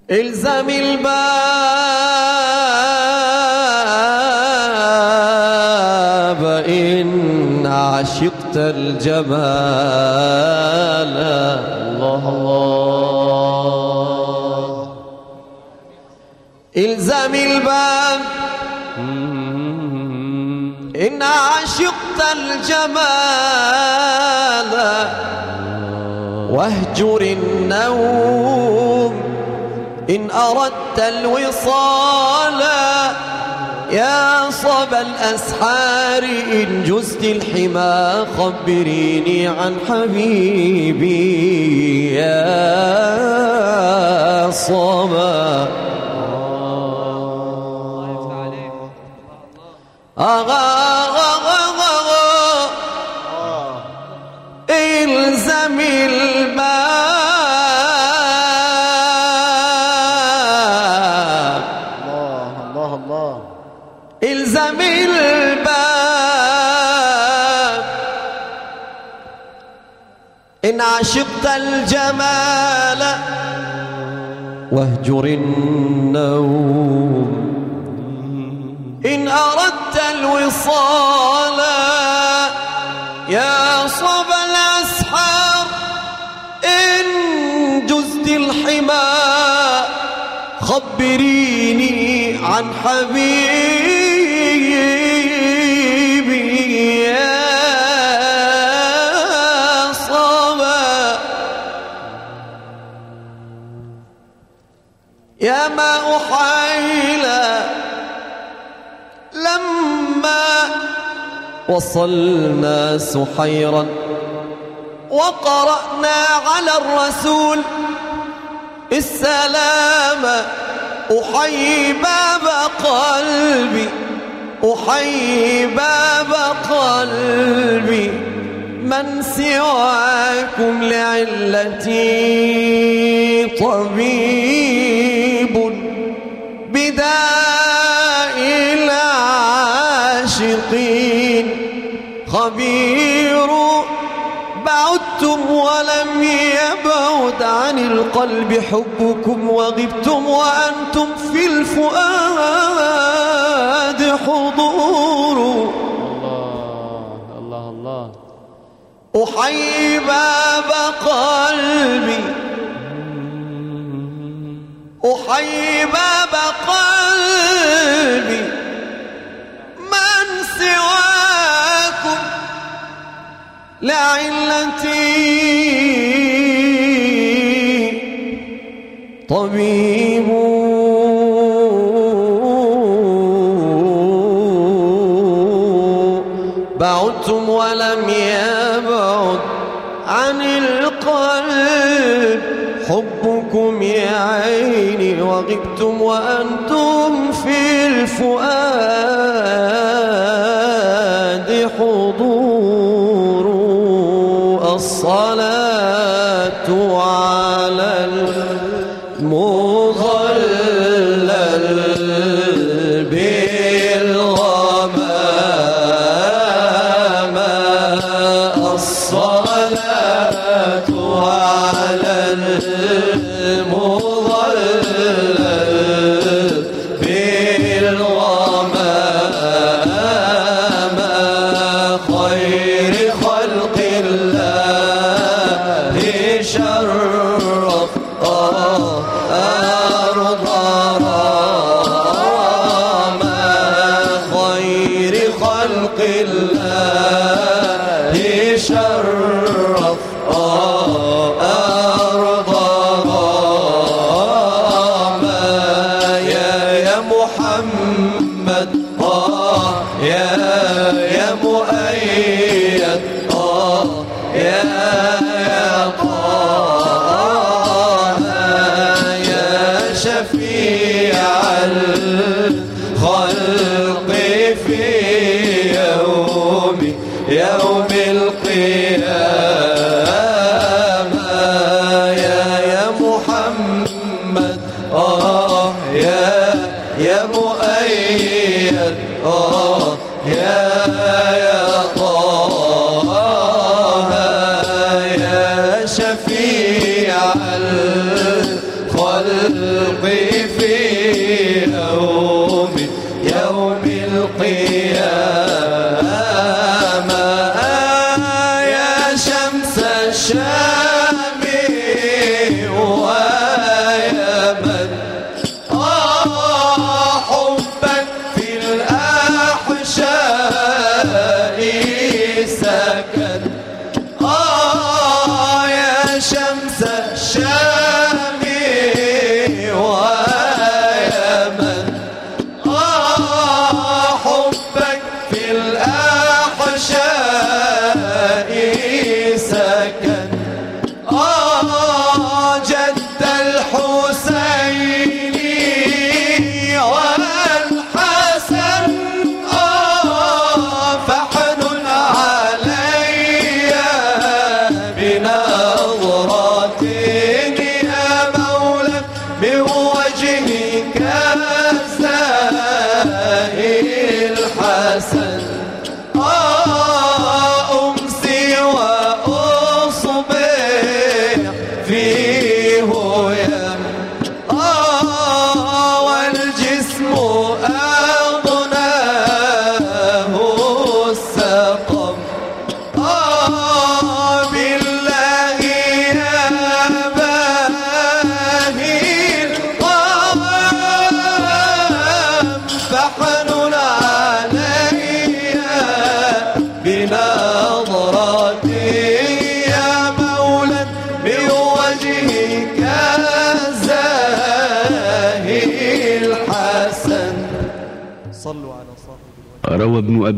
الزم الباب إن عشقت الجمال. الله الله. الزم الباب إن عشقت الجمال واهجر النوم إن أردت الوصال. يا صبا الأسحار إن جزت الحما خبريني عن حبيبي يا صبا. الزم الباب. الله الله. الزم الباب إن عشقت الجمال واهجر النوم إن أردت الوصال. يا صبا الأسحار إن جزت الحما خبريني عن حبيبي يا صبا. يا ماء حيلة لما وصلنا سحيرا وقرأنا على الرسول السلام. أحيي باب قلبي أحيي باب قلبي من سواكم لعلتي طبيب بداء العاشقين خبير. بعدتم ولم يبعد عن القلب حبكم وغبتم وأنتم في الفؤاد حضور. الله الله الله. أحيي باب قلبي أحيي باب قلبي من سواكم لعلتي طبيب بعدتم ولم يبعد عن القلب حبكم يا عيني وغبتم وأنتم في الفؤاد حضور. الصلاة على المظلل بالغمامة. الصلاة على المظلل بالغمامة خير خلق الله شرف أرض رامة. خير خلق الله شرف أرض رامة. يا محمد يا مؤيد يا طه يا شفيع الخلق في يوم القيامة. يا محمد يا مؤيد يا طه يا شفيع الخلق في يوم القيامة يا شمس الشام ويا من حبا في الأحشاء سكن يا شمس الشام ويا من حبك في الأحشاء سكن جد الحسين والحسن فحن علي بنظرة يا مولى بوجهك الزاهي الحسن أمسي وأصبح فيه يم والجسم أضناه السقم بالله يا باهي القوام فحن علي بنظرتي يا مولى بوجهك الزاهي الحسن. صلوا على صاحب الوجه. روى ابن أبي